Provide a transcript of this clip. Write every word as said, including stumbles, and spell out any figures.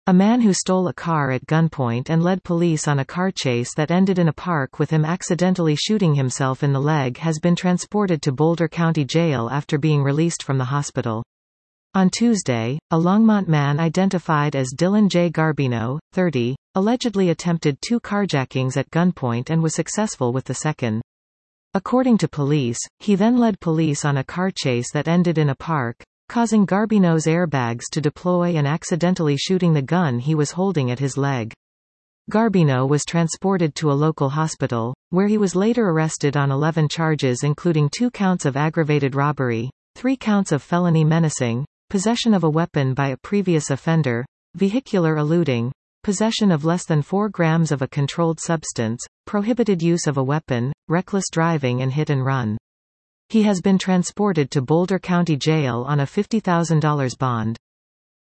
A man who stole a car at gunpoint and led police on a car chase that ended in a park with him accidentally shooting himself in the leg has been transported to Boulder County Jail after being released from the hospital. On Tuesday, a Longmont man identified as Dylan J. Garbino, thirty, allegedly attempted two carjackings at gunpoint and was successful with the second. According to police, he then led police on a car chase that ended in a park, causing Garbino's airbags to deploy and accidentally shooting the gun he was holding at his leg. Garbino was transported to a local hospital, where he was later arrested on eleven charges including two counts of aggravated robbery, three counts of felony menacing, possession of a weapon by a previous offender, vehicular eluding, possession of less than four grams of a controlled substance, prohibited use of a weapon, reckless driving and hit and run. He has been transported to Boulder County Jail on a fifty thousand dollars bond.